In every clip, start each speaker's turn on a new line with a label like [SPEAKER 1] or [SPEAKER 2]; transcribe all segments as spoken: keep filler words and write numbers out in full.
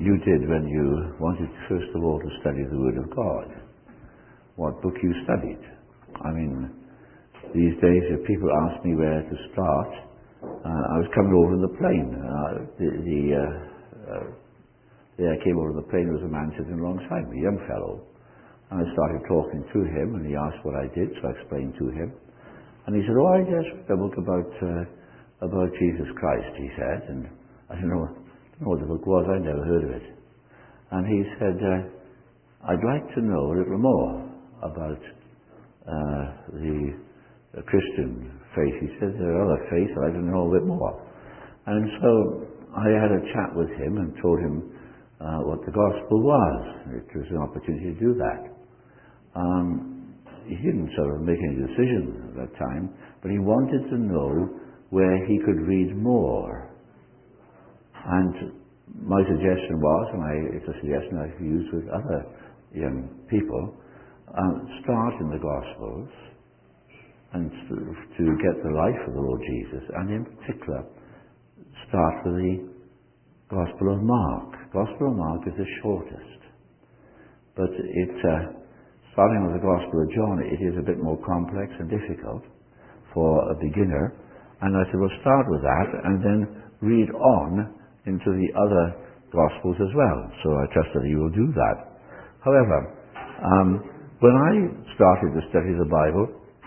[SPEAKER 1] you did when you wanted, first of all, to study the Word of God. What book you studied. I mean, these days, if people ask me where to start, uh, I was coming over in the plane. Uh, the, the, uh, uh, there I came over the plane, there was a man sitting alongside me, a young fellow. And I started talking to him, and he asked what I did, so I explained to him. And he said, oh, I just read a book about, uh, about Jesus Christ, he said. And I didn't know, didn't know what the book was, I'd never heard of it. And he said, uh, I'd like to know a little more about uh, the, the Christian faith. He said, there are other faiths, I'd like to know a bit more. And so I had a chat with him and told him uh, what the gospel was. It was an opportunity to do that. Um, he didn't sort of make any decision at that time, but he wanted to know where he could read more. And my suggestion was, and I, it's a suggestion I've used with other young people, um, start in the Gospels and to, to get the life of the Lord Jesus, and in particular, start with the Gospel of Mark. Gospel of Mark is the shortest, but it, uh, starting with the Gospel of John, it is a bit more complex and difficult for a beginner, and I said, well, start with that, and then read on into the other Gospels as well. So I trust that you will do that. However, um, when I started to study the Bible,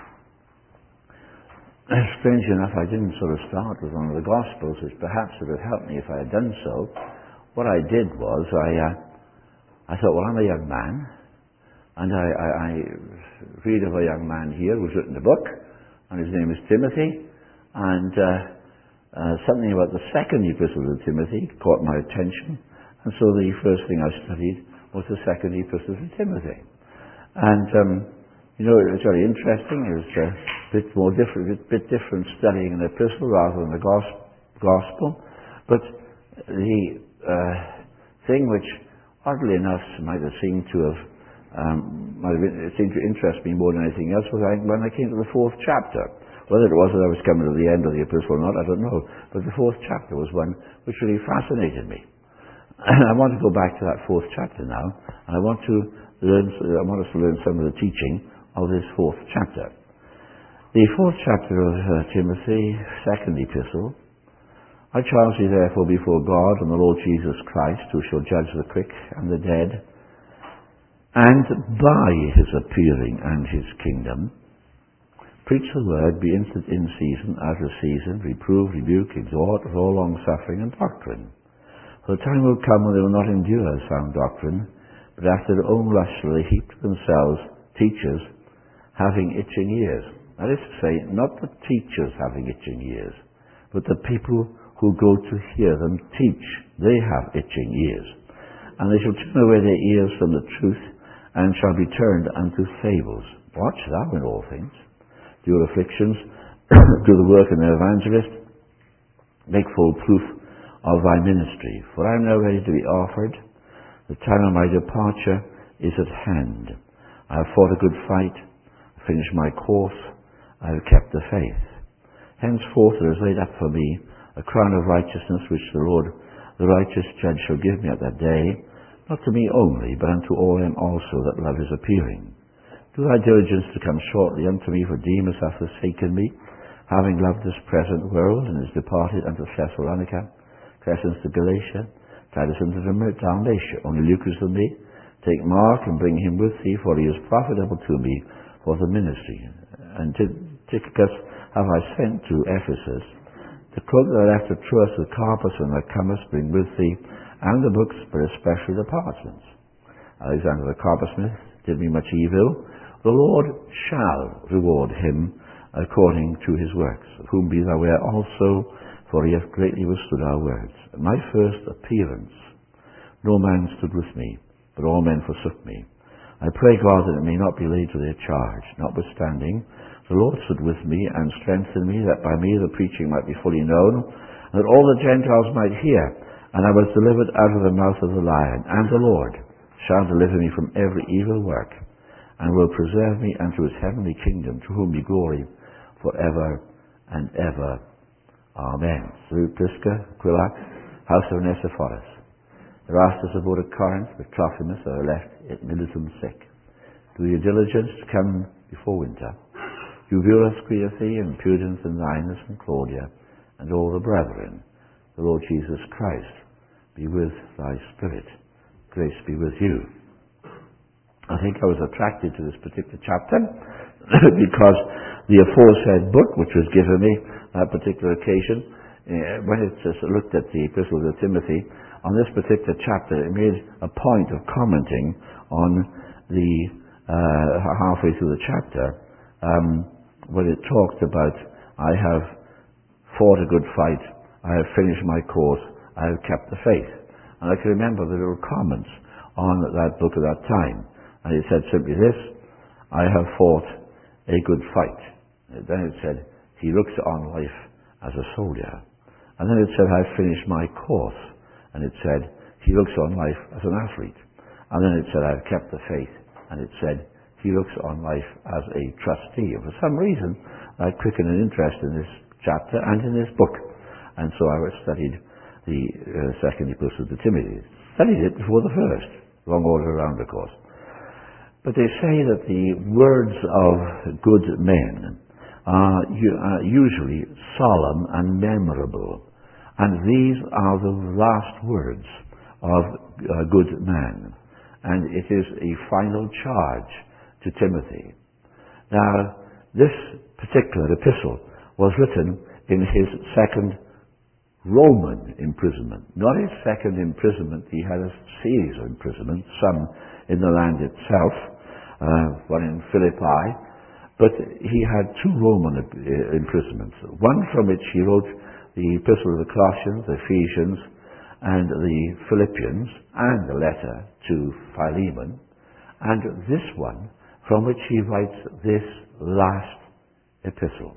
[SPEAKER 1] strangely enough, I didn't sort of start with one of the Gospels, which perhaps would have helped me if I had done so. What I did was, I, uh, I thought, well, I'm a young man, and I, I, I read of a young man here who's written a book, and his name is Timothy, and uh, uh, something about the second epistle to Timothy caught my attention, and so the first thing I studied was the second epistle to Timothy. And, um, you know, it was very interesting. It was a bit more different, a bit different studying an epistle rather than the gospel. But the uh, thing which, oddly enough, might have seemed to have, um, might have been, it seemed to interest me more than anything else was I, when I came to the fourth chapter. Whether it was that I was coming to the end of the epistle or not, I don't know. But the fourth chapter was one which really fascinated me. And I want to go back to that fourth chapter now, and I want to learn, I want us to learn some of the teaching of this fourth chapter. The fourth chapter of uh, Timothy, second epistle. I charge thee therefore before God and the Lord Jesus Christ, who shall judge the quick and the dead, and by his appearing and his kingdom, preach the word, be instant in season, out of season, reprove, rebuke, exhort, with all long suffering and doctrine. For the time will come when they will not endure sound doctrine, but after their own lust shall they heap to themselves teachers having itching ears. That is to say, not the teachers having itching ears, but the people who go to hear them teach. They have itching ears. And they shall turn away their ears from the truth, and shall be turned unto fables. Watch thou in all things. Do your afflictions, do the work of an evangelist, make full proof of thy ministry. For I am now ready to be offered. The time of my departure is at hand. I have fought a good fight, finished my course, I have kept the faith. Henceforth there is laid up for me a crown of righteousness, which the Lord, the righteous judge, shall give me at that day, not to me only, but unto all them also that love his appearing. Do thy diligence to come shortly unto me, for Demas hath forsaken me, having loved this present world, and is departed unto Thessalonica, Crescens to Galatia, Titus unto Dalmatia. Only Luke is with me. Take Mark and bring him with thee, for he is profitable to me for the ministry. And Tychicus have I sent to Ephesus. The cloak that I left at Troas with Carpus when thou comest, bring with thee, and the books, but especially the parchments. Alexander the coppersmith did me much evil. The Lord shall reward him according to his works, of whom be thou aware also, for he hath greatly withstood our words. At my first appearance no man stood with me, but all men forsook me. I pray God that it may not be laid to their charge. Notwithstanding, the Lord stood with me and strengthened me, that by me the preaching might be fully known, and that all the Gentiles might hear. And I was delivered out of the mouth of the lion, and the Lord shall deliver me from every evil work, and will preserve me unto his heavenly kingdom, to whom be glory for ever and ever. Amen. Through Prisca, Aquila, house of Onesiphorus. Erastus abode at Corinth, but Trophimus are left at Miletum sick. Do your diligence to come before winter. Eubulus greeteth thee, and Pudens and Linus and Claudia, and all the brethren. The Lord Jesus Christ be with thy spirit. Grace be with you. I think I was attracted to this particular chapter because the aforesaid book, which was given me on that particular occasion, uh, when it just looked at the Epistle to Timothy, on this particular chapter, it made a point of commenting on the uh, halfway through the chapter, um, when it talked about, I have fought a good fight, I have finished my course, I have kept the faith. And I can remember the little comments on that book at that time. And it said simply this, I have fought a good fight. And then it said, he looks on life as a soldier. And then it said, I've finished my course. And it said, he looks on life as an athlete. And then it said, I've kept the faith. And it said, he looks on life as a trustee. And for some reason, I quickened an interest in this chapter and in this book. And so I studied the uh, second epistle to Timothy. Studied it before the first. Wrong order around, of course. But they say that the words of good men are usually solemn and memorable. And these are the last words of a good man. And it is a final charge to Timothy. Now, this particular epistle was written in his second Roman imprisonment. Not his second imprisonment. He had a series of imprisonments, some in the land itself, uh, one in Philippi, but he had two Roman imprisonments. One from which he wrote the Epistle of the Colossians, the Ephesians, and the Philippians, and a letter to Philemon, and this one from which he writes this last epistle.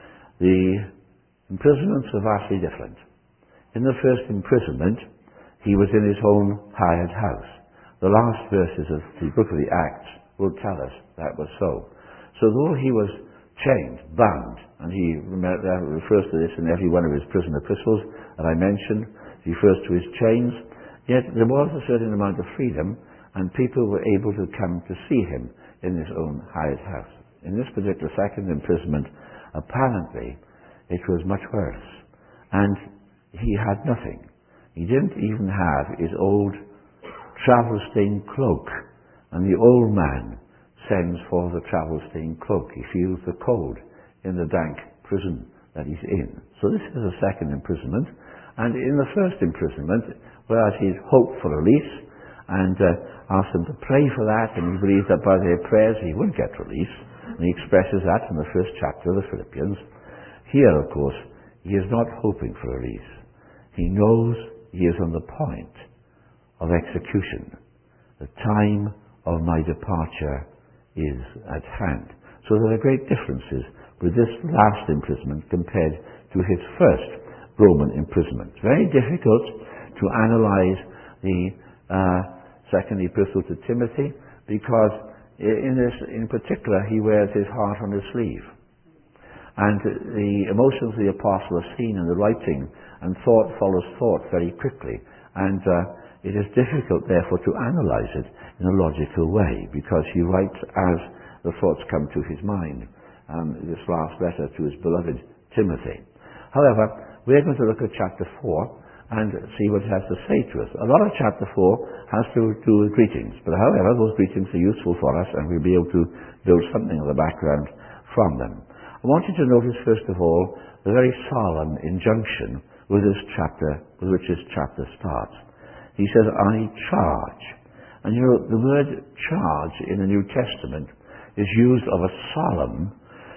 [SPEAKER 1] The imprisonments are vastly different. In the first imprisonment, he was in his own hired house. The last verses of the book of the Acts will tell us that was so. So though he was chained, bound, and he refers to this in every one of his prison epistles that I mentioned, he refers to his chains, yet there was a certain amount of freedom, and people were able to come to see him in his own hired house. In this particular second imprisonment, apparently, it was much worse. And he had nothing. He didn't even have his old travel-stained cloak. And the old man sends for the travel-stained cloak. He feels the cold in the dank prison that he's in. So this is a second imprisonment. And in the first imprisonment, whereas he'd hoped for release and uh, asked them to pray for that, and he believed that by their prayers he would get release. And he expresses that in the first chapter of the Philippians. Here, of course, he is not hoping for release. He knows he is on the point of execution. The time of my departure is at hand. So there are great differences with this last imprisonment compared to his first Roman imprisonment. It's very difficult to analyze the uh, second epistle to Timothy because in this, in particular, he wears his heart on his sleeve. And the emotions of the apostle are seen in the writing, and thought follows thought very quickly. And uh, it is difficult, therefore, to analyze it in a logical way, because he writes as the thoughts come to his mind. Um, this last letter to his beloved Timothy. However, we're going to look at chapter four and see what it has to say to us. A lot of chapter four has to do with greetings, but however, those greetings are useful for us, and we'll be able to build something of the background from them. I want you to notice, first of all, the very solemn injunction with this chapter, with which this chapter starts. He says, I charge. And you know, the word charge in the New Testament is used of a solemn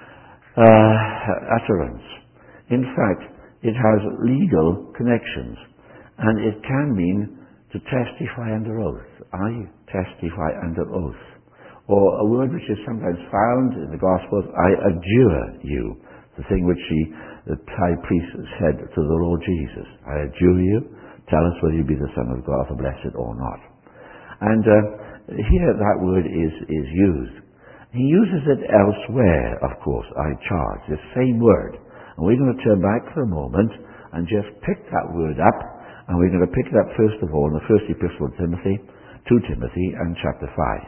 [SPEAKER 1] uh, utterance. In fact, it has legal connections, and it can mean to testify under oath. I testify under oath. Or a word which is sometimes found in the Gospels, I adjure you, the thing which he, the high priest said to the Lord Jesus. I adjure you, tell us whether you be the Son of God, the blessed or not. And uh, here that word is, is used. He uses it elsewhere, of course, I charge, the same word. And we're going to turn back for a moment and just pick that word up And we're going to pick it up first of all in the first epistle of Timothy, to Timothy, and chapter five.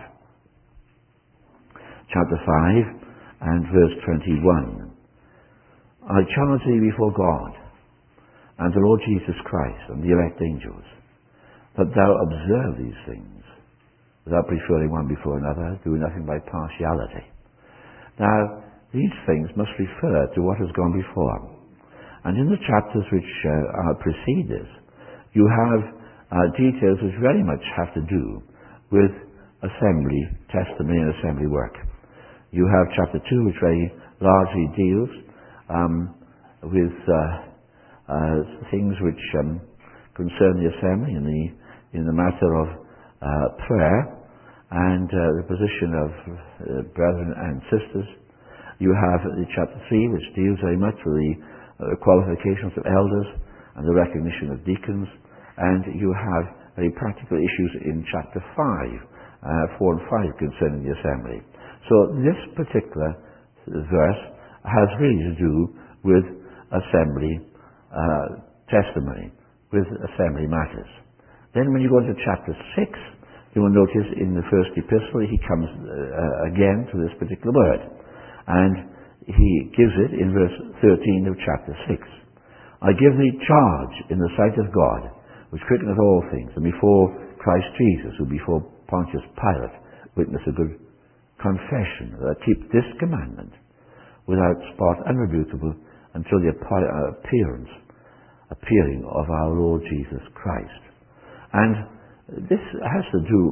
[SPEAKER 1] Chapter five and verse twenty-one. I charge thee before God and the Lord Jesus Christ and the elect angels, that thou observe these things, without preferring one before another, do nothing by partiality. Now, these things must refer to what has gone before. And in the chapters which uh, are precede this, you have uh, details which very much have to do with assembly, testimony and assembly work. You have chapter two, which very largely deals um, with uh, uh, things which um, concern the assembly in the in the matter of uh, prayer and uh, the position of uh, brethren and sisters. You have uh, chapter three, which deals very much with the uh, qualifications of elders and the recognition of deacons. And you have very practical issues in chapter five, uh, four and five concerning the assembly. So this particular verse has really to do with assembly uh, testimony, with assembly matters. Then when you go into chapter six, you will notice in the first epistle he comes uh, again to this particular word. And he gives it in verse thirteen of chapter six. I give thee charge in the sight of God, which quickeneth all things, and before Christ Jesus, who before Pontius Pilate witnessed a good confession, that I keep this commandment without spot, unrebukable, until the appearance, appearing of our Lord Jesus Christ. And this has to do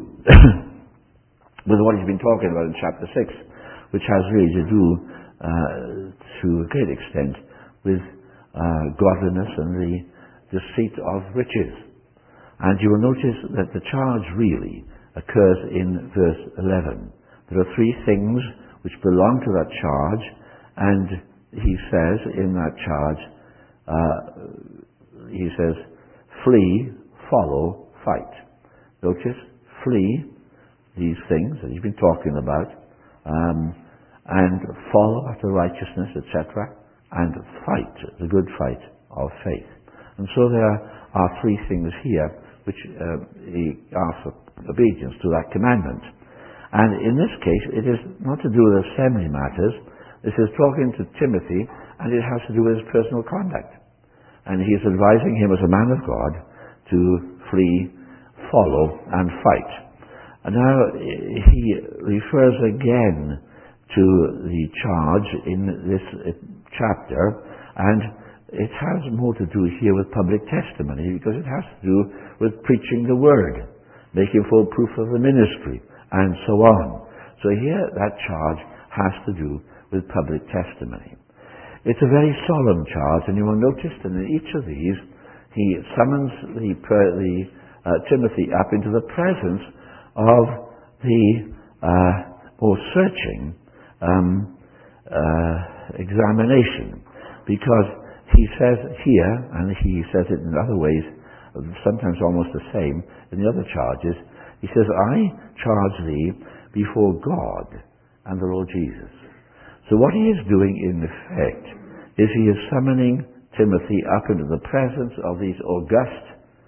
[SPEAKER 1] with what he's been talking about in chapter six, which has really to do, uh, to a great extent, with uh, godliness and the deceit of riches. And you will notice that the charge really occurs in verse eleven. There are three things which belong to that charge, and he says in that charge, uh, he says, flee, follow, fight. Notice, flee these things that he's been talking about, um, and follow after righteousness, et cetera, and fight the good fight of faith. And so there are three things here which uh, he asks for obedience to that commandment. And in this case, it is not to do with assembly matters. This is talking to Timothy, and it has to do with his personal conduct. And he is advising him as a man of God to flee, follow, and fight. And now he refers again to the charge in this chapter, and it has more to do here with public testimony, because it has to do with preaching the word, making full proof of the ministry, and so on. So here that charge has to do with public testimony. It's a very solemn charge, and you will notice that in each of these he summons the, the uh, Timothy up into the presence of the uh, more searching um, uh, examination, because he says here, and he says it in other ways, sometimes almost the same, in the other charges, he says, I charge thee before God and the Lord Jesus. So what he is doing in effect is he is summoning Timothy up into the presence of these august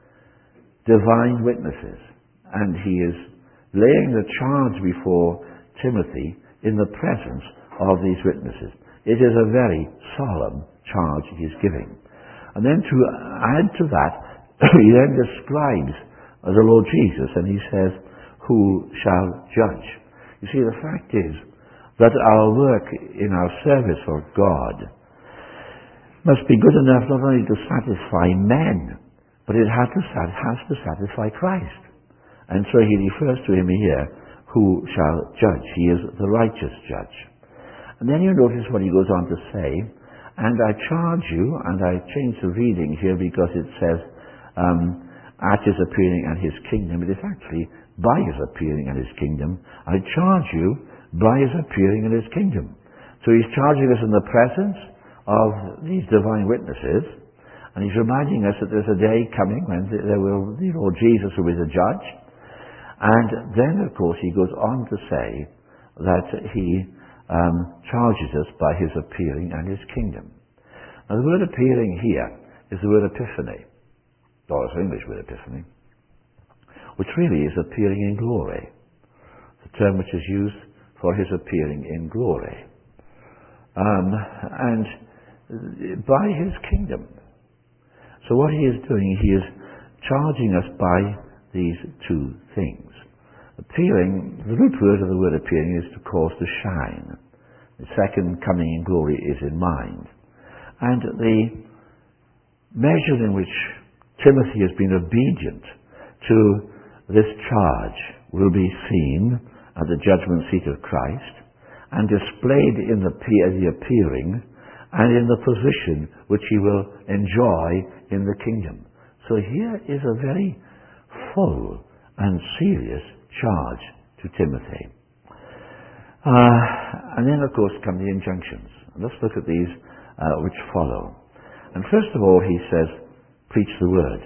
[SPEAKER 1] divine witnesses. And he is laying the charge before Timothy in the presence of these witnesses. It is a very solemn charge he is giving. And then to add to that, he then describes the Lord Jesus, and he says, who shall judge? You see, the fact is that our work in our service for God must be good enough not only to satisfy men, but it has to, has to satisfy Christ. And so he refers to him here, who shall judge. He is the righteous judge. And then you notice what he goes on to say, and I charge you, and I change the reading here because it says, um, at his appearing and his kingdom. It is actually by his appearing and his kingdom. I charge you by his appearing and his kingdom. So he's charging us in the presence of these divine witnesses, and he's reminding us that there's a day coming when there will, the Lord Jesus will be the judge. And then, of course, he goes on to say that he um, charges us by his appearing and his kingdom. Now, the word appearing here is the word epiphany. Doris English word epiphany, which really is appearing in glory. The term which is used for his appearing in glory. Um, and by his kingdom. So what he is doing, he is charging us by these two things. Appearing, the root word of the word appearing is to cause to shine. The second coming in glory is in mind. And the measure in which Timothy has been obedient to this charge will be seen at the judgment seat of Christ and displayed in the, the appearing and in the position which he will enjoy in the kingdom. So here is a very full and serious charge to Timothy. Uh, and then, of course, come the injunctions. Let's look at these uh, which follow. And first of all, he says, preach the word.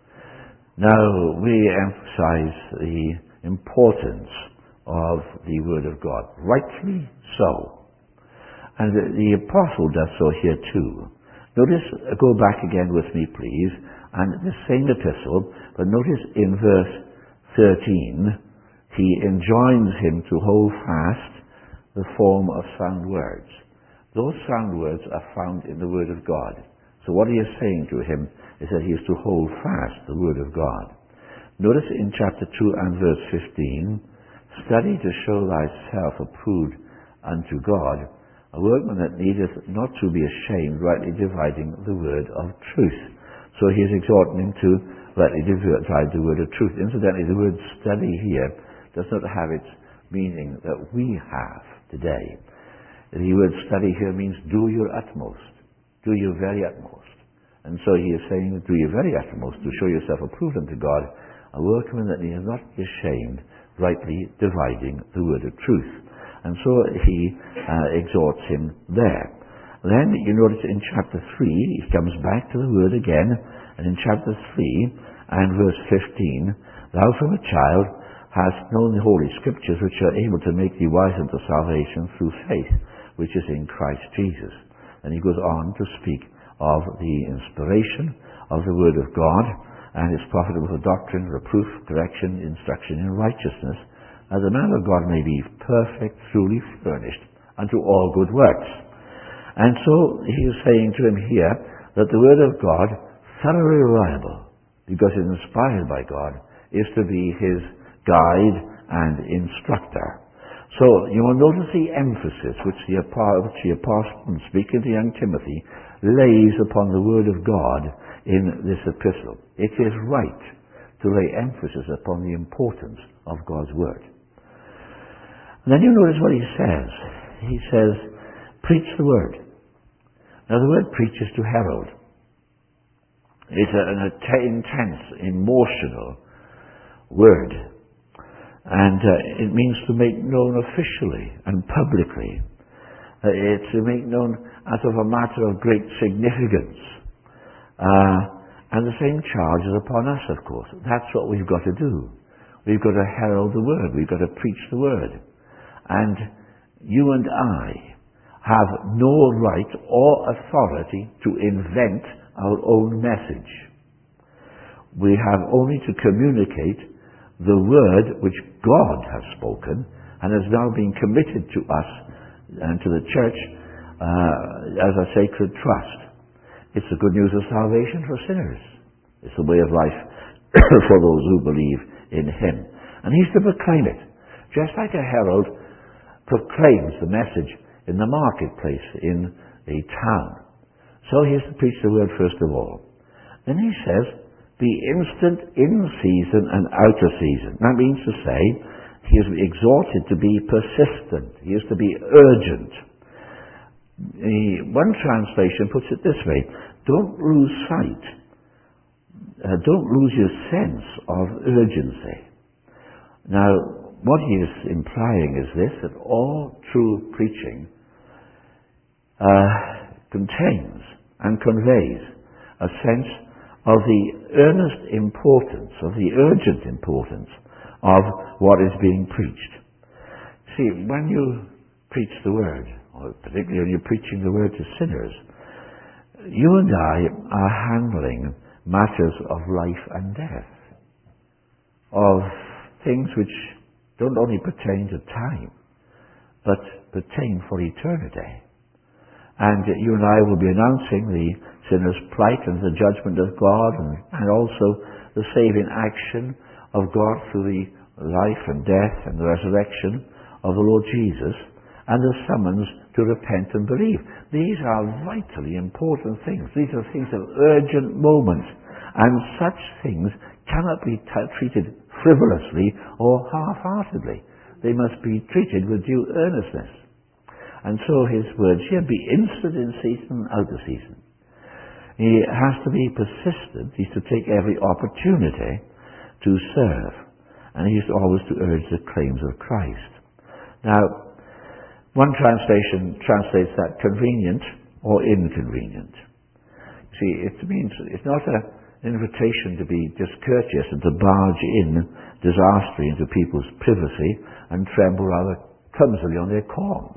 [SPEAKER 1] Now, we emphasize the importance of the word of God. Rightly so. And the, the apostle does so here too. Notice, uh, go back again with me, please, and the same epistle, but notice in verse thirteen, he enjoins him to hold fast the form of sound words. Those sound words are found in the Word of God. So what he is saying to him is that he is to hold fast the Word of God. Notice in chapter two and verse fifteen, study to show thyself approved unto God, a workman that needeth not to be ashamed, rightly dividing the word of truth. So he is exhorting him to rightly divide the word of truth. Incidentally, the word study here does not have its meaning that we have today. The word study here means do your utmost, do your very utmost. And so he is saying, do your very utmost to show yourself approved unto God, a workman that needeth not be ashamed, rightly dividing the word of truth. And so he uh, exhorts him there. Then you notice in chapter three, he comes back to the word again, and in chapter three and verse fifteen, thou from a child hast known the Holy Scriptures, which are able to make thee wise unto salvation through faith, which is in Christ Jesus. And he goes on to speak of the inspiration of the Word of God, and is profitable for doctrine, reproof, correction, instruction in righteousness, as the man of God may be perfect, truly furnished unto all good works. And so he is saying to him here that the Word of God, thoroughly reliable, because it's inspired by God, is to be his guide and instructor. So you will notice the emphasis which the, which the apostle, speaking to young Timothy, lays upon the Word of God in this epistle. It is right to lay emphasis upon the importance of God's Word. And then you notice what he says. He says, preach the Word. Now the word preach is to herald. It's an intense, emotional word. And uh, it means to make known officially and publicly. Uh, it's to make known as of a matter of great significance. Uh, and the same charge is upon us, of course. That's what we've got to do. We've got to herald the Word. We've got to preach the Word. And you and I have no right or authority to invent our own message. We have only to communicate the word which God has spoken and has now been committed to us and to the church uh, as a sacred trust. It's the good news of salvation for sinners. It's the way of life for those who believe in Him. And He's to proclaim it, just like a herald proclaims the message in the marketplace in a town. So He is to preach the word first of all. Then He says, be instant in season and out of season. That means to say, he is exhorted to be persistent. He is to be urgent. The, one translation puts it this way, don't lose sight. Uh, don't lose your sense of urgency. Now, what he is implying is this, that all true preaching uh, contains and conveys a sense of the earnest importance, of the urgent importance of what is being preached. See, when you preach the Word, or particularly when you're preaching the Word to sinners, you and I are handling matters of life and death, of things which don't only pertain to time, but pertain for eternity. And you and I will be announcing the sinner's plight and the judgment of God, and, and also the saving action of God through the life and death and the resurrection of the Lord Jesus, and the summons to repent and believe. These are vitally important things. These are things of urgent moment, and such things cannot be t- treated frivolously or half-heartedly. They must be treated with due earnestness. And so his words here, be instant in season and out of season. He has to be persistent. He's to take every opportunity to serve. And he's always to urge the claims of Christ. Now, one translation translates that convenient or inconvenient. You see, it means it's not a, an invitation to be just courteous and to barge in disastrously into people's privacy and tremble rather clumsily on their corns.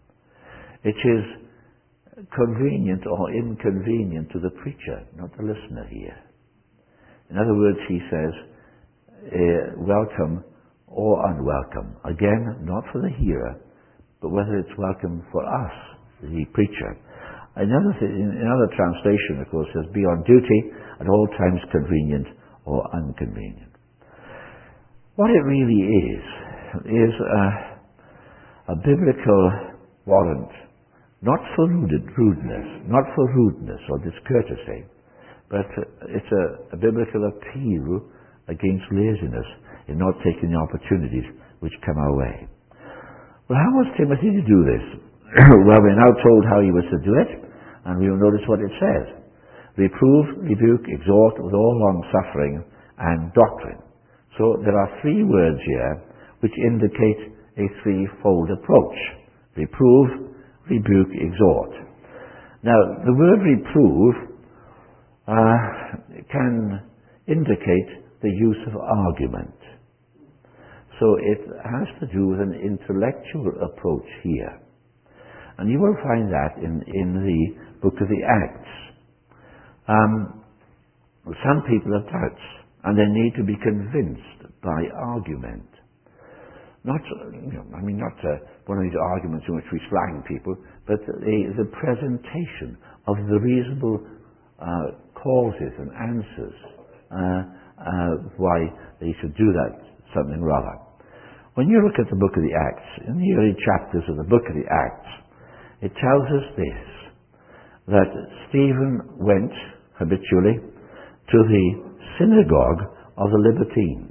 [SPEAKER 1] It is convenient or inconvenient to the preacher, not the listener here. In other words, he says, uh, welcome or unwelcome. Again, not for the hearer, but whether it's welcome for us, the preacher. Another, th- in another translation, of course, says, be on duty at all times convenient or inconvenient. What it really is, is a, a biblical warrant, not for rudeness, not for rudeness or discourtesy, but it's a, a biblical appeal against laziness in not taking the opportunities which come our way. Well, how was Timothy to do this? Well, we're now told how he was to do it, and we will notice what it says. Reprove, rebuke, exhort with all long-suffering and doctrine. So there are three words here which indicate a threefold approach. Reprove, rebuke, exhort. Now, the word reprove uh, can indicate the use of argument. So it has to do with an intellectual approach here. And you will find that in, in the book of the Acts. Um, some people have doubts, and they need to be convinced by argument. Not, you know, I mean, not uh, one of these arguments in which we slang people, but the, the presentation of the reasonable uh, causes and answers uh, uh, why they should do that, something rather. When you look at the book of the Acts, in the early chapters of the book of the Acts, it tells us this, that Stephen went habitually to the synagogue of the Libertines.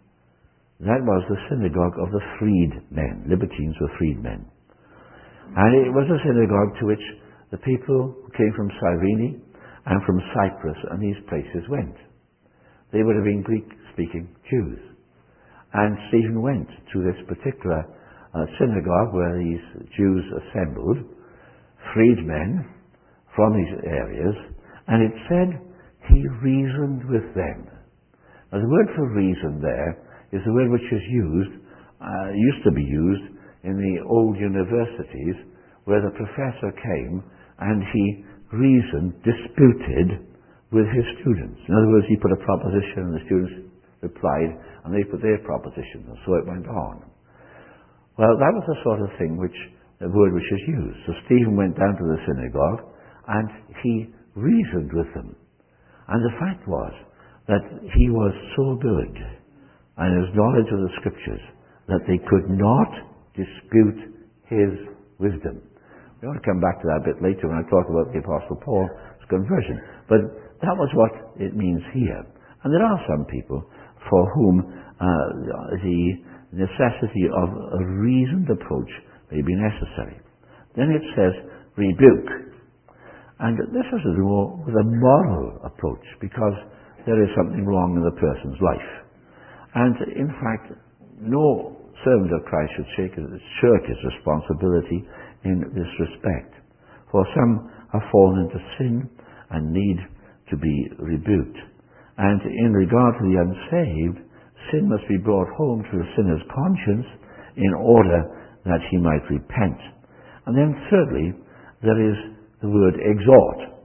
[SPEAKER 1] That was the synagogue of the freedmen. Libertines were freedmen. And it was a synagogue to which the people who came from Cyrene and from Cyprus and these places went. They would have been Greek-speaking Jews. And Stephen went to this particular uh, synagogue where these Jews assembled, freedmen from these areas, and it said he reasoned with them. Now the word for reason there is the word which is used, uh, used to be used in the old universities where the professor came and he reasoned, disputed with his students. In other words, he put a proposition and the students replied and they put their proposition, and so it went on. Well, that was the sort of thing which, the word which is used. So Stephen went down to the synagogue and he reasoned with them. And the fact was that he was so good and his knowledge of the scriptures that they could not dispute his wisdom. We want to come back to that a bit later when I talk about the Apostle Paul's conversion. But that was what it means here. And there are some people for whom uh, the necessity of a reasoned approach may be necessary. Then it says, rebuke. And this has to do with a moral approach, because there is something wrong in the person's life. And in fact, no servant of Christ should shirk his responsibility in this respect. For some have fallen into sin and need to be rebuked. And in regard to the unsaved, sin must be brought home to the sinner's conscience in order that he might repent. And then thirdly, there is the word exhort.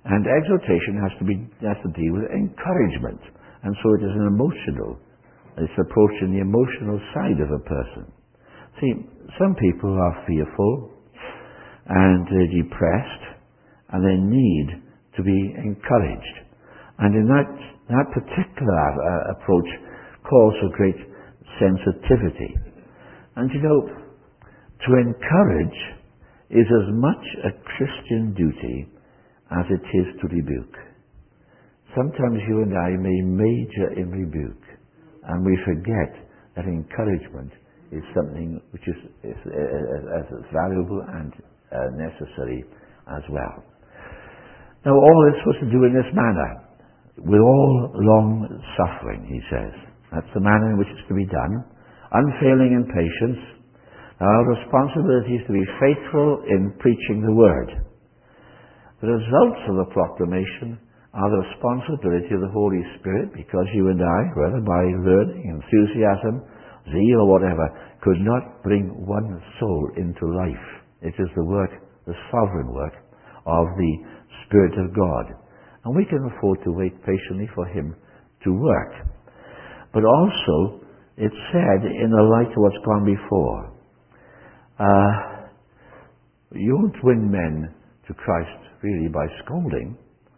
[SPEAKER 1] And exhortation has to be has to deal with encouragement. And so it is an emotional, it's approaching the emotional side of a person. See, some people are fearful and uh, depressed, and they need to be encouraged. And in that, that particular uh, approach calls for great sensitivity. And you know, to encourage is as much a Christian duty as it is to rebuke. Sometimes you and I may major in rebuke, and we forget that encouragement is something which is, is, is as valuable and uh, necessary as well. Now, all this was to do in this manner, with all long suffering, he says. That's the manner in which it's to be done, unfailing in patience. Now, our responsibility is to be faithful in preaching the word. The results of the proclamation are the responsibility of the Holy Spirit, because you and I, whether by learning, enthusiasm, zeal, or whatever, could not bring one soul into life. It is the work, the sovereign work of the Spirit of God. And we can afford to wait patiently for Him to work. But also, it's said in the light of what's gone before. Uh, you won't win men to Christ really by scolding.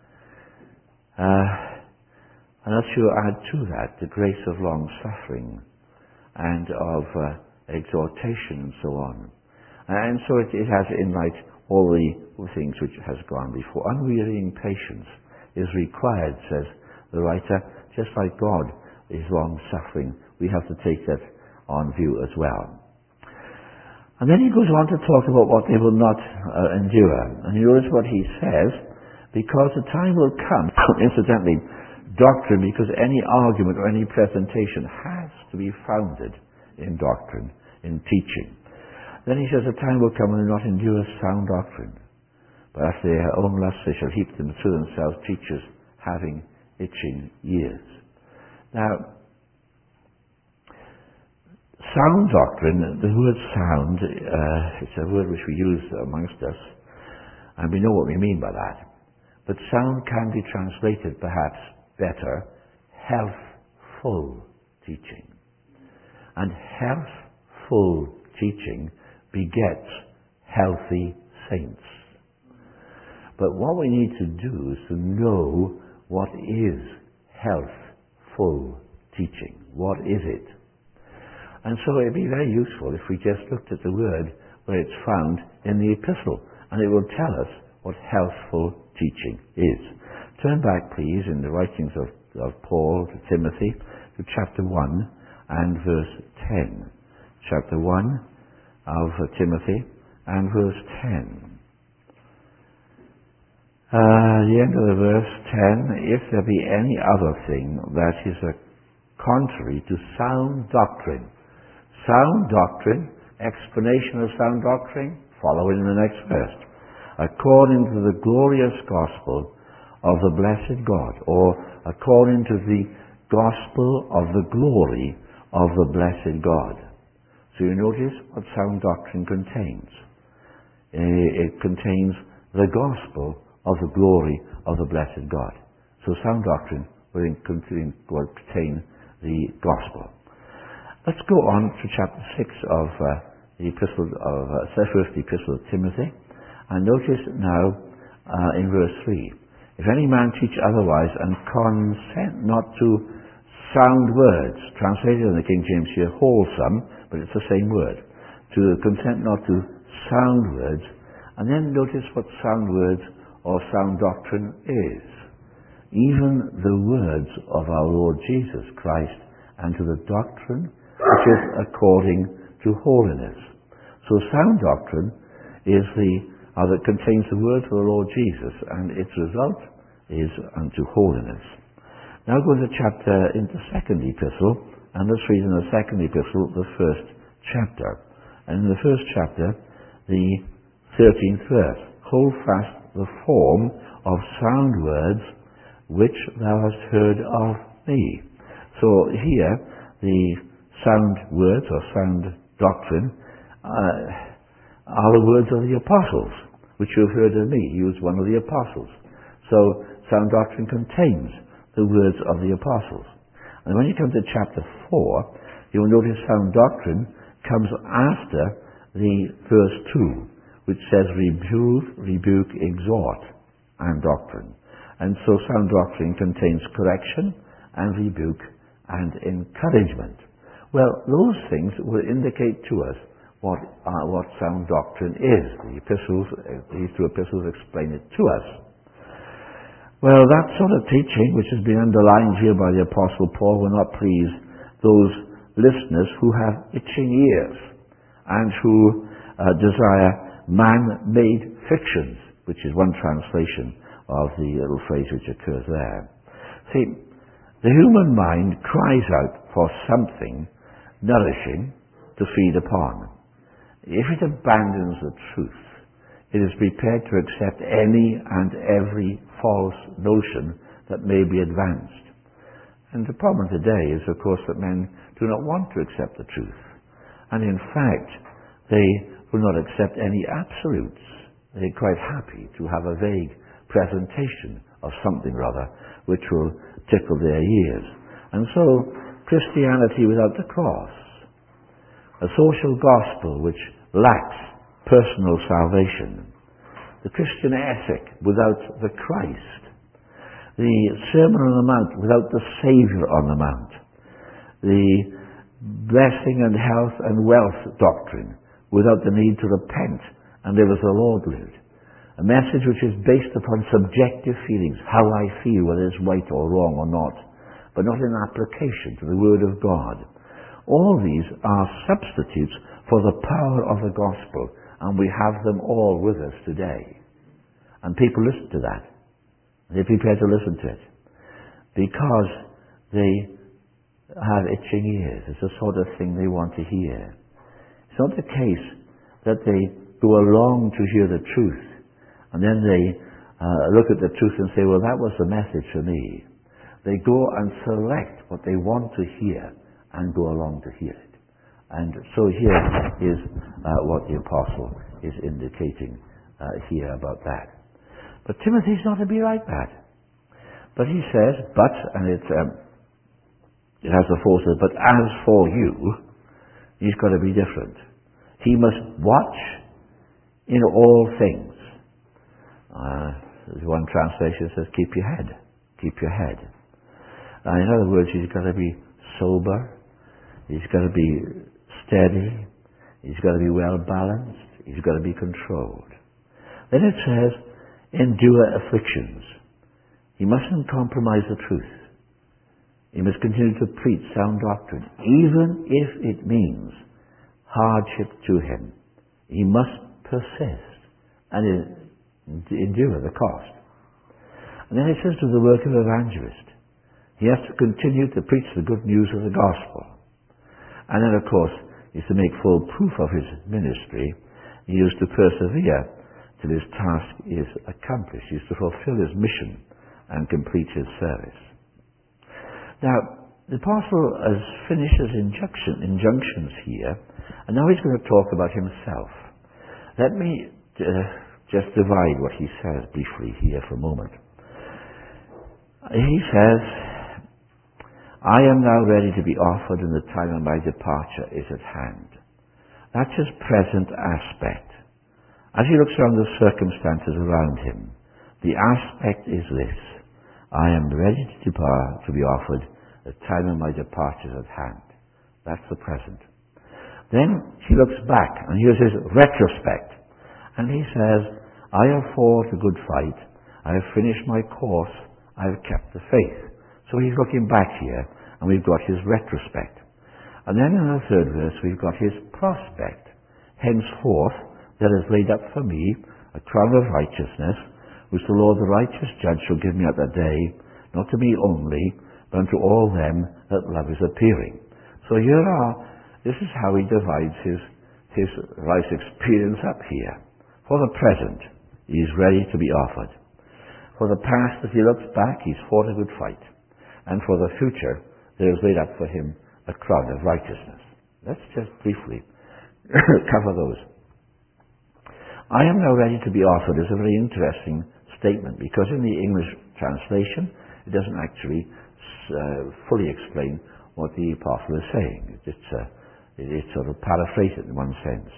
[SPEAKER 1] Uh, unless you add to that the grace of long suffering and of uh, exhortation and so on. And so it, it has in light all the things which has gone before. Unwearying patience is required, says the writer, just like God is long suffering. We have to take that on view as well. And then he goes on to talk about what they will not uh, endure. And you notice what he says, because the time will come, incidentally, doctrine, because any argument or any presentation has to be founded in doctrine, in teaching. Then he says, the time will come when they will not endure sound doctrine, but after their own lusts they shall heap them to themselves teachers having itching ears. Now, sound doctrine, the word sound, uh, it's a word which we use amongst us, and we know what we mean by that. But sound can be translated, perhaps better, healthful teaching. And healthful teaching begets healthy saints. But what we need to do is to know what is healthful teaching. What is it? And so it'd be very useful if we just looked at the word where it's found in the epistle, and it will tell us what healthful teaching is. Turn back, please, in the writings of, of Paul to Timothy, to chapter one and verse ten. Chapter one of uh, Timothy and verse ten. Uh, the end of the verse ten, if there be any other thing that is a contrary to sound doctrine. Sound doctrine, explanation of sound doctrine, following in the next verse. According to the glorious gospel of the blessed God, or according to the gospel of the glory of the blessed God. So you notice what sound doctrine contains. It contains the gospel of the glory of the blessed God. So sound doctrine will contain, will contain the gospel. Let's go on to chapter six of uh, the epistle of uh, the first epistle of Timothy. And notice now uh, in verse three, if any man teach otherwise and consent not to sound words, translated in the King James here, wholesome, but it's the same word, to consent not to sound words, and then notice what sound words or sound doctrine is. Even the words of our Lord Jesus Christ, and to the doctrine which is according to holiness. So sound doctrine is the Uh, that contains the words of the Lord Jesus, and its result is unto holiness. Now go to chapter, into the second epistle, and let's read in the second epistle the first chapter. And in the first chapter, the thirteenth verse, hold fast the form of sound words which thou hast heard of me. So here, the sound words or sound doctrine uh, are the words of the apostles, which you have heard of me. He was one of the apostles. So sound doctrine contains the words of the apostles. And when you come to chapter four, you will notice sound doctrine comes after the verse two, which says rebuke, rebuke, exhort, and doctrine. And so sound doctrine contains correction and rebuke and encouragement. Well, those things will indicate to us what, uh, what sound doctrine is. The epistles, these two epistles explain it to us. Well, that sort of teaching, which has been underlined here by the Apostle Paul, will not please those listeners who have itching ears and who uh, desire man-made fictions, which is one translation of the little phrase which occurs there. See, the human mind cries out for something nourishing to feed upon. If it abandons the truth, it is prepared to accept any and every false notion that may be advanced. And the problem today is, of course, that men do not want to accept the truth. And in fact, they will not accept any absolutes. They're quite happy to have a vague presentation of something or other which will tickle their ears. And so, Christianity without the cross, a social gospel which lacks personal salvation, the Christian ethic without the Christ, the Sermon on the Mount without the Savior on the Mount, the blessing and health and wealth doctrine without the need to repent and live as the Lord lived, a message which is based upon subjective feelings, how I feel, whether it's right or wrong or not, but not in application to the Word of God. All these are substitutes for the power of the gospel, and we have them all with us today. And people listen to that. They're prepared to listen to it because they have itching ears. It's the sort of thing they want to hear. It's not the case that they go along to hear the truth and then they uh, look at the truth and say, well, that was the message for me. They go and select what they want to hear and go along to hear it. And so here is uh, what the apostle is indicating uh, here about that. But Timothy's not to be like that. But he says, but, and it, um, it has the force of, but as for you, he's got to be different. He must watch in all things. Uh, there's one translation that says, keep your head. Keep your head. Uh, in other words, he's got to be sober. He's got to be steady. He's got to be well balanced. He's got to be controlled. Then it says, endure afflictions. He mustn't compromise the truth. He must continue to preach sound doctrine, even if it means hardship to him. He must persist and endure the cost. And then it says to the work of evangelist, he has to continue to preach the good news of the gospel. And then, of course, he's to make full proof of his ministry. He is to persevere till his task is accomplished. He is to fulfill his mission and complete his service. Now, the apostle has finished his injunction, injunctions here, and now he's going to talk about himself. Let me uh, just divide what he says briefly here for a moment. He says, I am now ready to be offered, and the time of my departure is at hand. That's his present aspect. As he looks around the circumstances around him, the aspect is this: I am ready to depart, to be offered, the time of my departure is at hand. That's the present. Then he looks back, and here's his retrospect. And he says, I have fought a good fight, I have finished my course, I have kept the faith. So he's looking back here, and we've got his retrospect. And then in the third verse, we've got his prospect. Henceforth, there is laid up for me a crown of righteousness, which the Lord the righteous judge shall give me at that day, not to me only, but unto all them that love is appearing. So here are, this is how he divides his, his life experience up here. For the present, he is ready to be offered. For the past, as he looks back, he's fought a good fight. And for the future, there is laid up for him a crown of righteousness. Let's just briefly cover those. I am now ready to be offered is a very interesting statement, because in the English translation, it doesn't actually uh, fully explain what the apostle is saying. It's, uh, it's sort of paraphrased in one sense.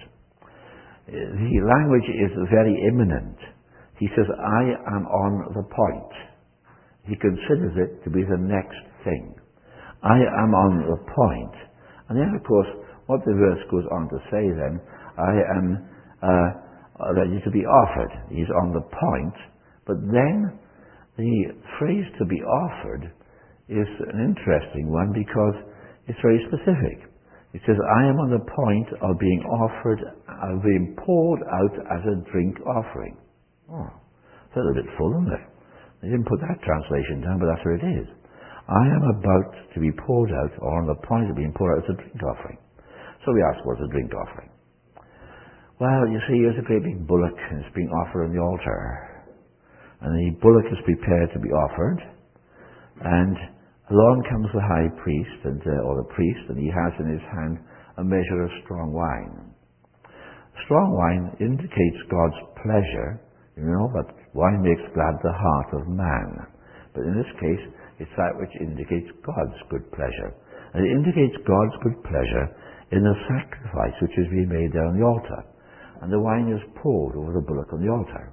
[SPEAKER 1] The language is very imminent. He says, I am on the point. He considers it to be the next thing. I am on the point. And then, of course, what the verse goes on to say then, I am uh, ready to be offered. He's on the point. But then, the phrase to be offered is an interesting one because it's very specific. It says, I am on the point of being offered, of being poured out as a drink offering. Oh, it's a little bit full, isn't it? They didn't put that translation down, but that's where it is. I am about to be poured out, or on the point of being poured out as a drink offering. So we ask, what's a drink offering? Well, you see, here's a great big bullock, and it's being offered on the altar. And the bullock is prepared to be offered, and along comes the high priest, and, uh, or the priest, and he has in his hand a measure of strong wine. Strong wine indicates God's pleasure. You know, but wine makes glad the heart of man. But in this case, it's that which indicates God's good pleasure. And it indicates God's good pleasure in the sacrifice which is being made there on the altar. And the wine is poured over the bullock on the altar.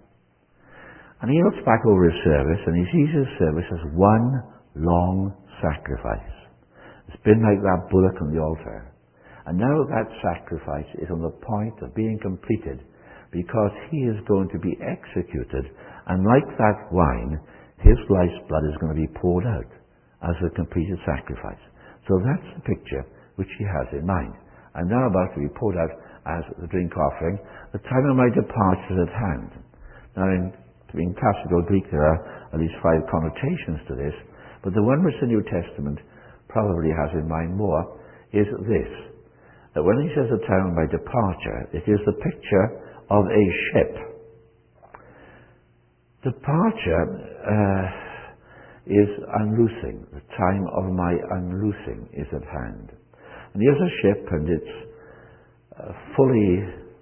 [SPEAKER 1] And he looks back over his service, and he sees his service as one long sacrifice. It's been like that bullock on the altar. And now that sacrifice is on the point of being completed, because he is going to be executed, and like that wine, his life's blood is going to be poured out as a completed sacrifice. So that's the picture which he has in mind. I'm now about to be poured out as the drink offering. The time of my departure is at hand. Now, in, in classical Greek, there are at least five connotations to this, but the one which the New Testament probably has in mind more is this, that when he says the time of my departure, it is the picture of a ship. Departure uh, is unloosing. The time of my unloosing is at hand. And here's a ship, and it's uh, fully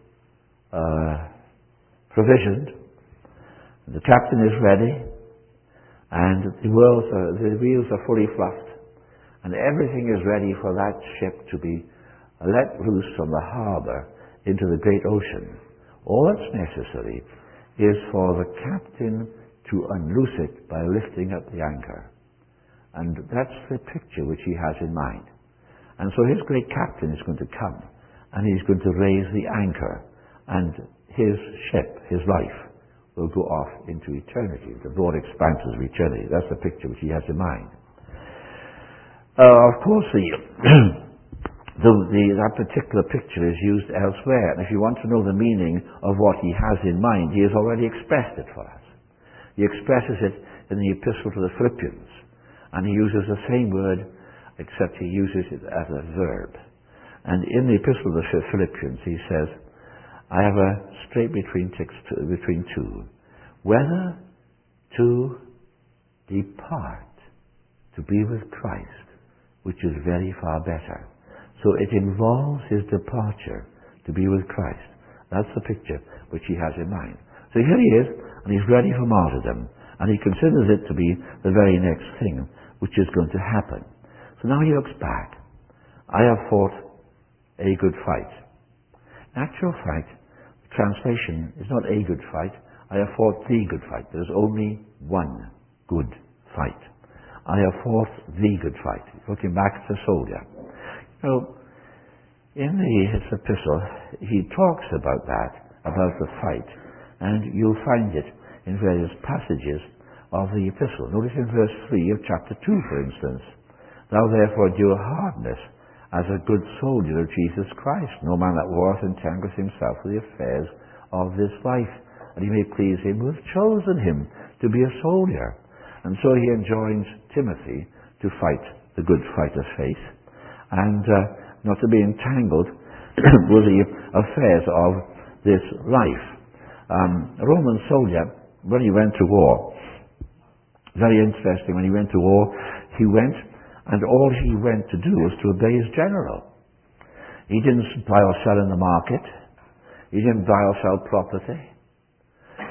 [SPEAKER 1] uh, provisioned. The captain is ready, and the wheels are, the wheels are fully fluffed, and everything is ready for that ship to be let loose from the harbour into the great ocean. All that's necessary is for the captain to unloose it by lifting up the anchor. And that's the picture which he has in mind. And so his great captain is going to come, and he's going to raise the anchor, and his ship, his life, will go off into eternity, the broad expanses of eternity. That's the picture which he has in mind. Uh, of course, the The, the, that particular picture is used elsewhere, and if you want to know the meaning of what he has in mind, he has already expressed it for us. He expresses it in the Epistle to the Philippians, and he uses the same word, except he uses it as a verb. And in the Epistle to the Philippians, he says, I have a strait between, between two, whether to depart, to be with Christ, which is very far better. So it involves his departure to be with Christ. That's the picture which he has in mind. So here he is, and he's ready for martyrdom, and he considers it to be the very next thing which is going to happen. So now he looks back. I have fought a good fight. In actual fact, the translation is not a good fight. I have fought the good fight. There's only one good fight. I have fought the good fight. Looking back at the soldier. So, in the, his epistle, he talks about that, about the fight, and you'll find it in various passages of the epistle. Notice in verse three of chapter two, for instance, Thou therefore endure hardness as a good soldier of Jesus Christ. No man that warreth entangleth himself with the affairs of this life, that he may please him who hath chosen him to be a soldier. And so he enjoins Timothy to fight the good fight of faith, and uh, not to be entangled with the affairs of this life. Um, a Roman soldier, when he went to war, very interesting, when he went to war, he went, and all he went to do was to obey his general. He didn't buy or sell in the market. He didn't buy or sell property.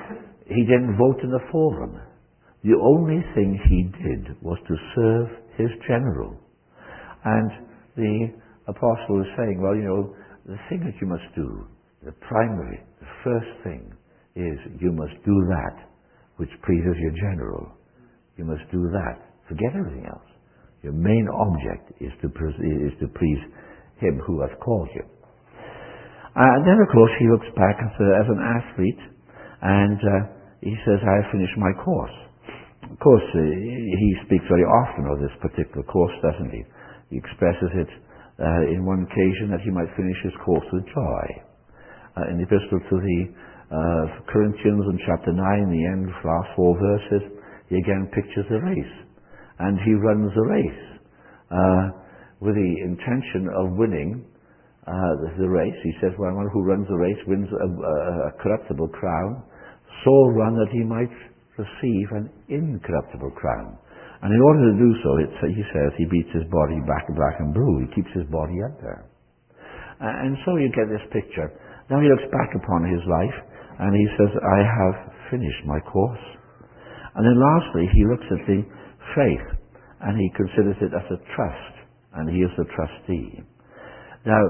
[SPEAKER 1] he didn't vote in the forum. The only thing he did was to serve his general. And the apostle is saying, well, you know, the thing that you must do, the primary, the first thing is you must do that which pleases your general. You must do that. Forget everything else. Your main object is to, is to please him who has called you. Uh, and then, of course, he looks back as, a, as an athlete, and uh, he says, I have finished my course. Of course, uh, he speaks very often of this particular course, doesn't he? He expresses it uh, in one occasion that he might finish his course with joy. Uh, in the epistle to the uh, Corinthians in chapter nine, the end of the last four verses, he again pictures the race. And he runs the race uh, with the intention of winning uh, the, the race. He says, well, one who runs the race wins a, a, a corruptible crown. Saul run that he might receive an incorruptible crown. And in order to do so, it's, he says, he beats his body back and black and blue. He keeps his body up there. Uh, and so you get this picture. Now he looks back upon his life, and he says, I have finished my course. And then lastly, he looks at the faith, and he considers it as a trust, and he is the trustee. Now,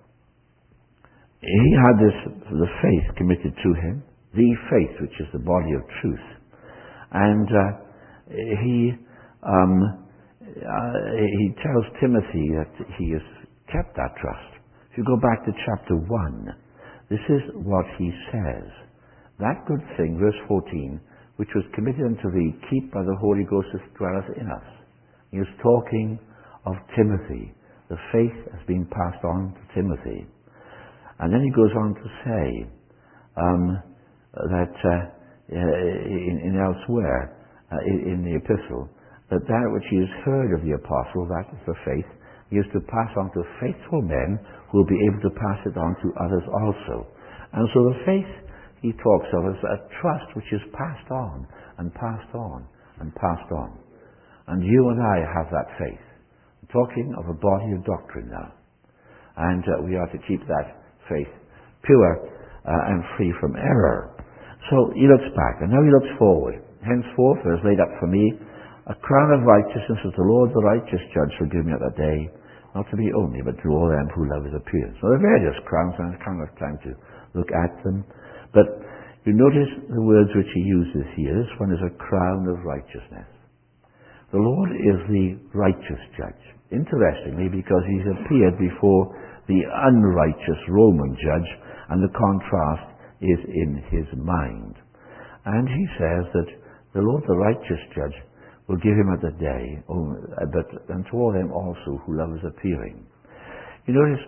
[SPEAKER 1] he had this, the faith committed to him, the faith, which is the body of truth. And uh, he um, uh, he tells Timothy that he has kept that trust. If you go back to chapter one, this is what he says. That good thing, verse fourteen, which was committed unto thee, keep by the Holy Ghost that dwelleth in us. He is talking of Timothy. The faith has been passed on to Timothy. And then he goes on to say um, that uh, in, in elsewhere, uh, in, in the epistle, that that which he has heard of the apostle, that is the faith, he is to pass on to faithful men who will be able to pass it on to others also. And so the faith he talks of as a trust which is passed on and passed on and passed on. And you and I have that faith. I'm talking of a body of doctrine now. And uh, we are to keep that faith pure uh, and free from error. So he looks back, and now he looks forward. Henceforth there is laid up for me a crown of righteousness, as the Lord the righteous judge shall give me at that day, not to me only, but to all them who love his appearance. So there are various crowns, and I can't have time to look at them. But you notice the words which he uses here. This one is a crown of righteousness. The Lord is the righteous judge. Interestingly, because he's appeared before the unrighteous Roman judge, and the contrast is in his mind. And he says that the Lord, the righteous judge, will give him at the day, but and to all them also who love his appearing. You notice,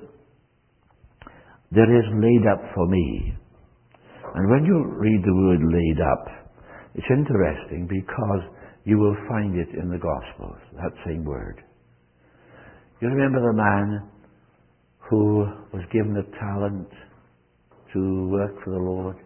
[SPEAKER 1] there is laid up for me. And when you read the word laid up, it's interesting because you will find it in the Gospels, that same word. You remember the man who was given a talent to work for the Lord?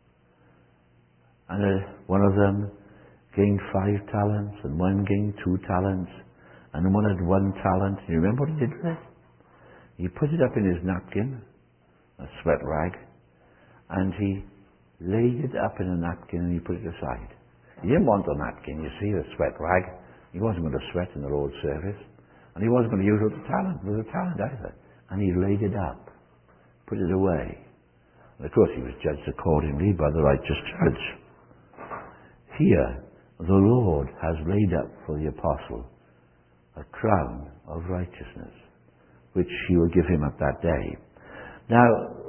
[SPEAKER 1] And uh, one of them gained five talents, and one gained two talents, and one had one talent. You remember what he did with it? He put it up in his napkin, a sweat rag, and he laid it up in a napkin and he put it aside. He didn't want the napkin, you see, the sweat rag. He wasn't going to sweat in the Lord's service. And he wasn't going to use it with a talent, with a talent either. And he laid it up, put it away. And of course he was judged accordingly by the righteous judge. Here, the Lord has laid up for the apostle a crown of righteousness, which he will give him at that day. Now,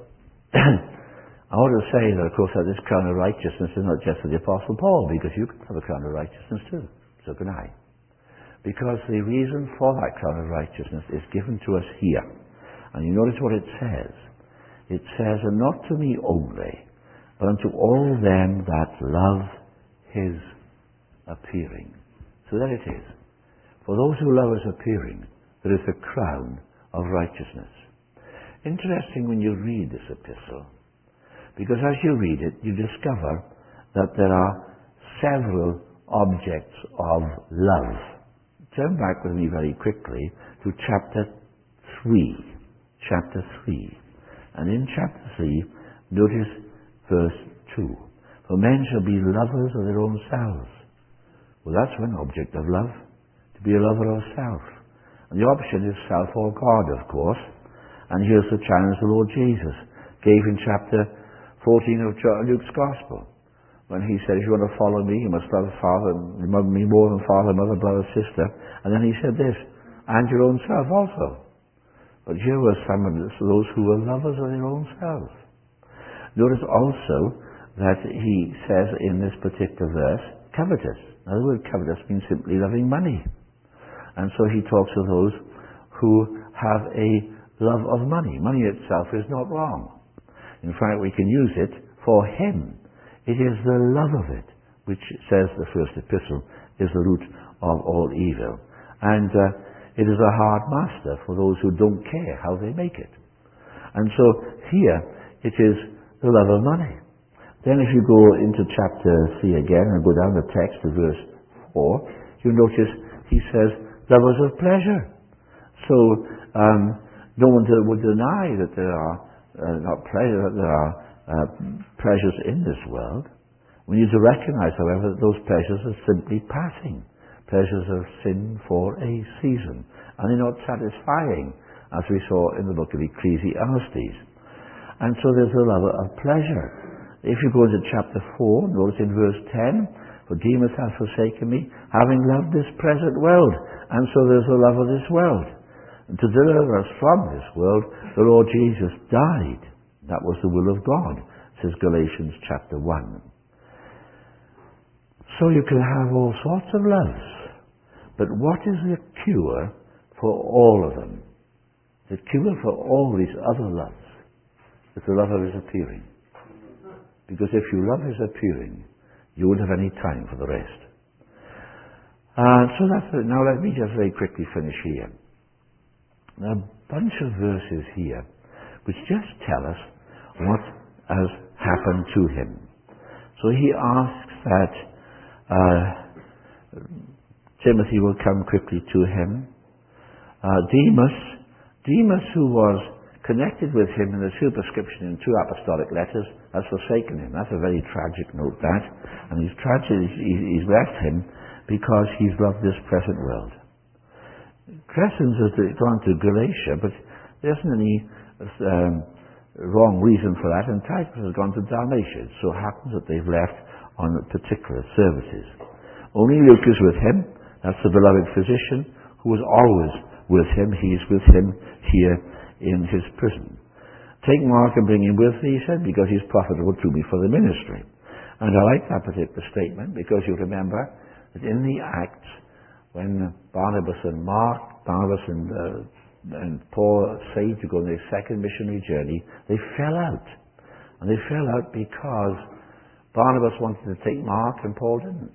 [SPEAKER 1] I want to say that, of course, that this crown of righteousness is not just for the Apostle Paul, because you can have a crown of righteousness too. So can I. Because the reason for that crown of righteousness is given to us here. And you notice what it says. It says, and not to me only, but unto all them that love his appearing. So there it is. For those who love his appearing, there is a crown of righteousness. Interesting when you read this epistle, because as you read it, you discover that there are several objects of love. Turn back with me very quickly to chapter three. Chapter three. And in chapter three, notice verse two. For men shall be lovers of their own selves. Well, that's one object of love, to be a lover of self. And the opposite is self or God, of course. And here's the challenge the Lord Jesus gave in chapter fourteen of Luke's Gospel, when he said, if you want to follow me, you must love father, love me more than father, mother, brother, sister. And then he said this, and your own self also. But here were some of those who were lovers of their own selves. Notice also that he says in this particular verse, covetous. Now the word covetous means simply loving money. And so he talks of those who have a love of money. Money itself is not wrong. In fact, we can use it for him. It is the love of it, which says the first epistle, is the root of all evil. And uh, it is a hard master for those who don't care how they make it. And so here, it is the love of money. Then if you go into chapter three again and go down the text to verse four, you notice he says, lovers of pleasure. So, um, no one would deny that there are uh, not pleasure, that there are uh, pleasures in this world. We need to recognize, however, that those pleasures are simply passing. Pleasures of sin for a season. And they're not satisfying, as we saw in the book of Ecclesiastes. And so there's a love of pleasure. If you go into chapter four, notice in verse ten, for Demas hath forsaken me, having loved this present world. And so there's the love of this world. And to deliver us from this world, the Lord Jesus died. That was the will of God, says Galatians chapter one. So you can have all sorts of loves. But what is the cure for all of them? The cure for all these other loves is the love of his appearing. Because if you love his appearing, you won't have any time for the rest. Uh, so that's it. Now let me just very quickly finish here. There are a bunch of verses here which just tell us what has happened to him. So he asks that uh, Timothy will come quickly to him. Uh, Demas, Demas who was connected with him in the superscription in two apostolic letters, has forsaken him. That's a very tragic note, that. And he's tragic, he's left him because he's loved this present world. Crescens has gone to Galatia, but there isn't any um, wrong reason for that, and Titus has gone to Dalmatia. It so happens that they've left on particular services. Only Luke is with him. That's the beloved physician who was always with him. He is with him here in his prison. Take Mark and bring him with thee, he said, because he's profitable to me for the ministry. And I like that particular statement because you remember that in the Acts, when Barnabas and Mark, Barnabas and, uh, and Paul saved to go on their second missionary journey, they fell out. And they fell out because Barnabas wanted to take Mark and Paul didn't.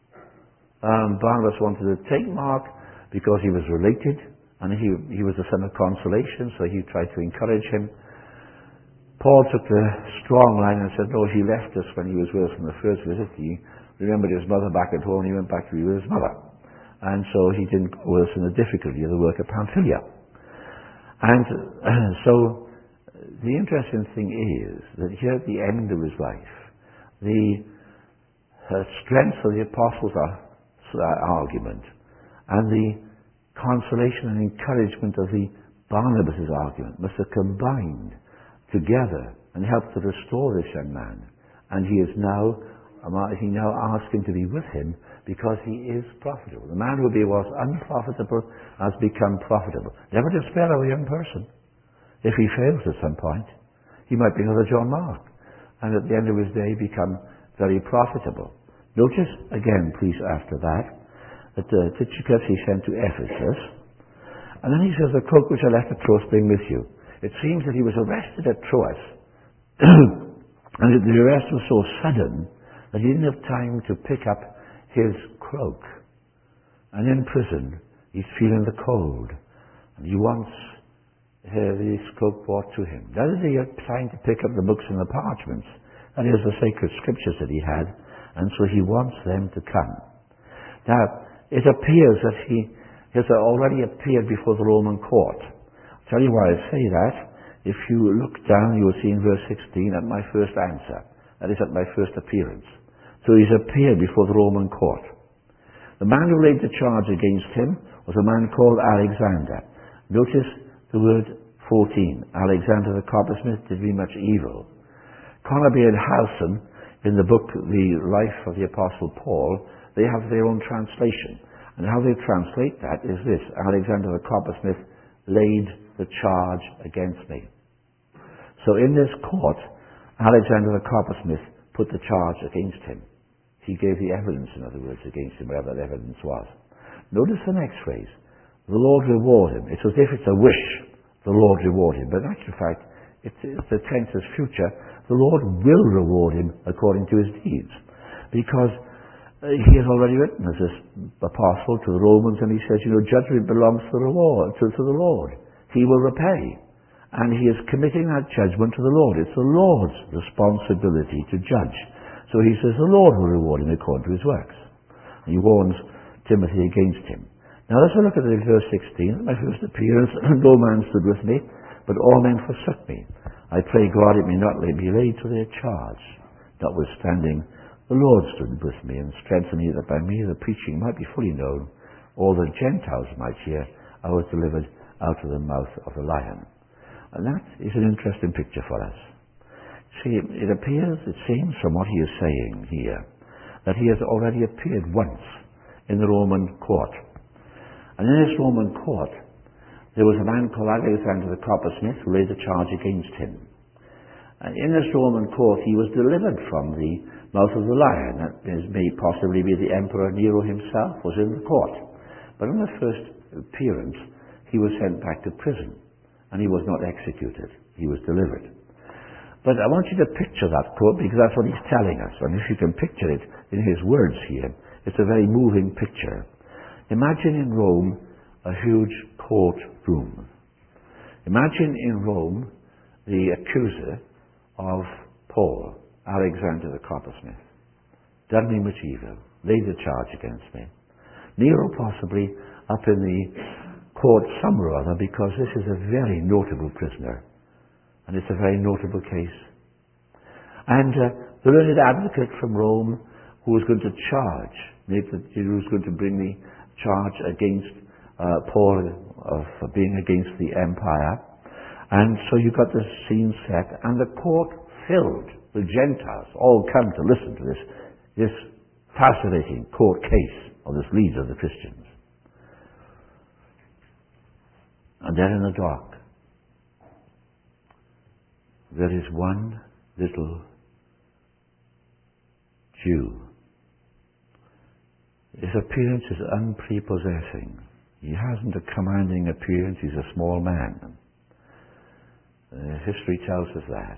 [SPEAKER 1] Um, Barnabas wanted to take Mark because he was related and he, he was the son of consolation, so he tried to encourage him. Paul took the strong line and said, no, he left us when he was with us on the first visit. He remembered his mother back at home and he went back to be with his mother. And so he didn't go with us in the difficulty of the work at Pamphylia. And uh, so the interesting thing is that here at the end of his life, the uh, strength of the apostles' uh, argument and the consolation and encouragement of the Barnabas' argument must have combined together and helped to restore this young man. And he is now, he now asks him to be with him because he is profitable. The man who was unprofitable has become profitable. Never despair of a young person. If he fails at some point, he might be another John Mark, and at the end of his day become very profitable. Notice again, please, after that, that uh, Tychicus he sent to Ephesus, and then he says, the cloak which I left at Troas bring with you. It seems that he was arrested at Troas, and that the arrest was so sudden that he didn't have time to pick up his cloak. And in prison, he's feeling the cold, and he wants uh, this cloak brought to him. That is, he had time to pick up the books and the parchments. That is the sacred scriptures that he had, and so he wants them to come. Now, it appears that he has already appeared before the Roman court. I'll tell you why I say that. If you look down, you will see in verse sixteen at my first answer. That is at my first appearance. So he's appeared before the Roman court. The man who laid the charge against him was a man called Alexander. Notice the word fourteen. Alexander the coppersmith did me much evil. Connerby and Halson, in the book The Life of the Apostle Paul, they have their own translation. And how they translate that is this: Alexander the coppersmith laid the charge against me. So in this court, Alexander the coppersmith put the charge against him. He gave the evidence, in other words, against him, wherever that evidence was. Notice the next phrase: the Lord reward him. It's as if it's a wish, the Lord reward him. But in actual fact, it's, it's the tense is future. The Lord will reward him according to his deeds. Because uh, he has already written as this apostle to the Romans, and he says, you know, judgment belongs to the reward, to, to the Lord. He will repay. And he is committing that judgment to the Lord. It's the Lord's responsibility to judge. So he says the Lord will reward him according to his works. And he warns Timothy against him. Now let's look at it in verse sixteen. At my first appearance, no man stood with me, but all men forsook me. I pray God it may not be laid to their charge. Notwithstanding, the Lord stood with me and strengthened me, that by me the preaching might be fully known, all the Gentiles might hear. I was delivered out of the mouth of the lion. And that is an interesting picture for us. See, it appears, it seems from what he is saying here, that he has already appeared once in the Roman court. And in this Roman court, there was a man called Alexander the coppersmith who laid the charge against him. And in this Roman court, he was delivered from the mouth of the lion. That is, may possibly be the Emperor Nero himself was in the court. But on the first appearance, he was sent back to prison. And he was not executed. He was delivered. But I want you to picture that court, because that's what he's telling us. And if you can picture it in his words here, it's a very moving picture. Imagine in Rome a huge courtroom. Imagine in Rome the accuser of Paul, Alexander the coppersmith. Done me much evil. Laid the charge against me. Nero possibly up in the court somewhere or other, because this is a very notable prisoner. And it's a very notable case. And uh, the learned advocate from Rome who was going to charge, who was going to bring the charge against uh, Paul of being against the empire. And so you got the scene set, and the court filled with Gentiles, all come to listen to this, this fascinating court case of this leader of the Christians. And there in the dark, there is one little Jew. His appearance is unprepossessing. He hasn't a commanding appearance. He's a small man. Uh, history tells us that.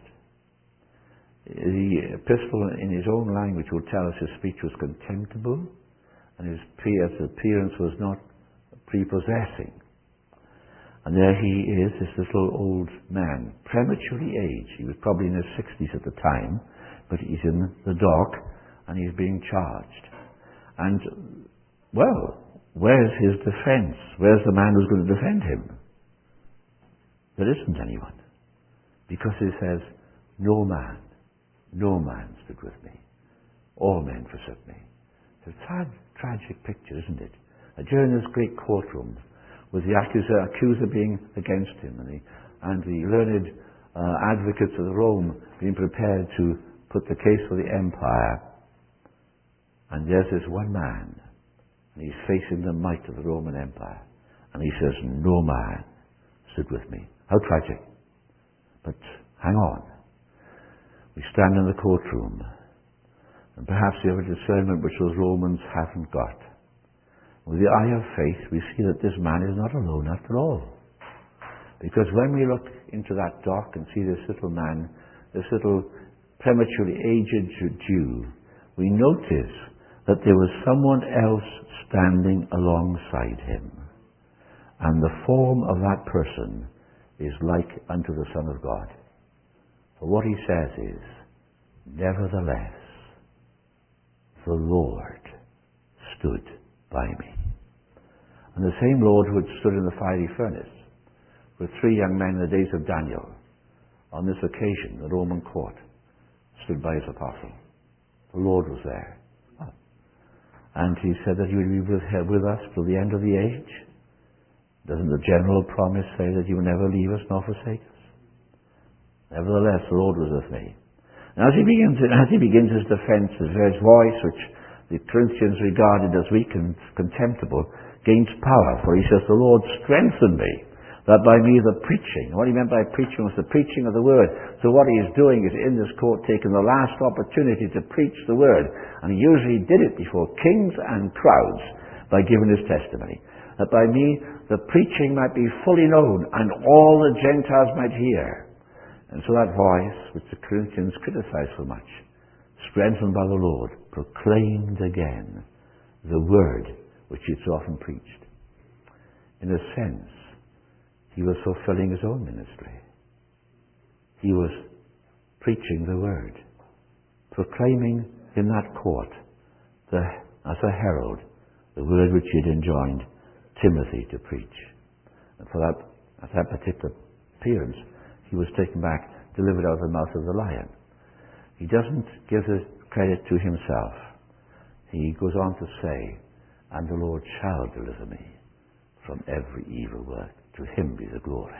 [SPEAKER 1] The epistle in his own language will tell us his speech was contemptible, and his appearance was not prepossessing. And there he is, this little old man, prematurely aged. He was probably in his sixties at the time, but he's in the dock and he's being charged. And, well, where's his defense? Where's the man who's going to defend him? There isn't anyone. Because he says, no man, no man stood with me. All men forsook me. It's a sad, tragic picture, isn't it? And during this great courtroom, with the accuser, accuser being against him, and the, and the learned uh, advocates of Rome being prepared to put the case for the empire. And there's this one man, and he's facing the might of the Roman Empire, and he says, no man stood with me. How tragic. But hang on. We stand in the courtroom, and perhaps we have a discernment which those Romans haven't got. With the eye of faith, we see that this man is not alone after all. Because when we look into that dock and see this little man, this little prematurely aged Jew, we notice that there was someone else standing alongside him. And the form of that person is like unto the Son of God. For what he says is, nevertheless, the Lord stood by me. And the same Lord who had stood in the fiery furnace with three young men in the days of Daniel, on this occasion, the Roman court, stood by his apostle. The Lord was there. And he said that he would be with, with us till the end of the age. Doesn't the general promise say that he will never leave us nor forsake us? Nevertheless, the Lord was with me. And as he begins, as he begins his defense, his very voice, which the Corinthians regarded as weak and contemptible, gains power. For he says, the Lord strengthened me, that by me the preaching. And what he meant by preaching was the preaching of the word. So what he is doing is in this court taking the last opportunity to preach the word. And he usually did it before kings and crowds by giving his testimony. That by me the preaching might be fully known and all the Gentiles might hear. And so that voice, which the Corinthians criticized so much, strengthened by the Lord, proclaimed again the word which he had so often preached. In a sense, he was fulfilling his own ministry. He was preaching the word, proclaiming in that court, the, as a herald, the word which he had enjoined Timothy to preach. And for that, at that particular appearance, he was taken back, delivered out of the mouth of the lion. He doesn't give the credit to himself. He goes on to say, and the Lord shall deliver me from every evil work. To him be the glory.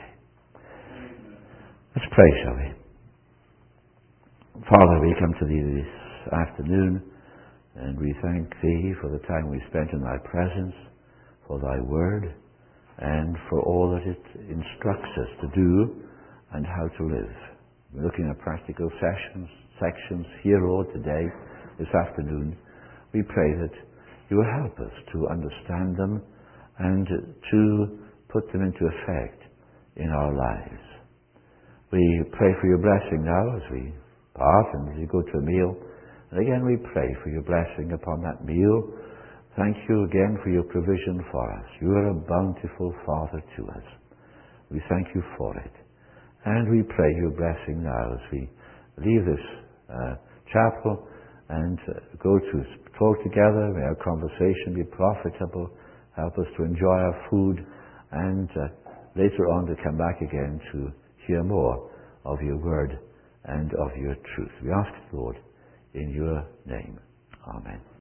[SPEAKER 1] Let's pray, shall we? Father, we come to thee this afternoon, and we thank thee for the time we spent in thy presence, for thy word, and for all that it instructs us to do and how to live. We're looking at practical sessions, sections here or today, this afternoon. We pray that you will help us to understand them and to put them into effect in our lives. We pray for your blessing now as we part and as we go to a meal. And again we pray for your blessing upon that meal. Thank you again for your provision for us. You are a bountiful Father to us. We thank you for it. And we pray your blessing now as we leave this uh, chapel and uh, go to talk together. May our conversation be profitable. Help us to enjoy our food and uh, later on to come back again to hear more of your word and of your truth. We ask it, Lord, in your name. Amen.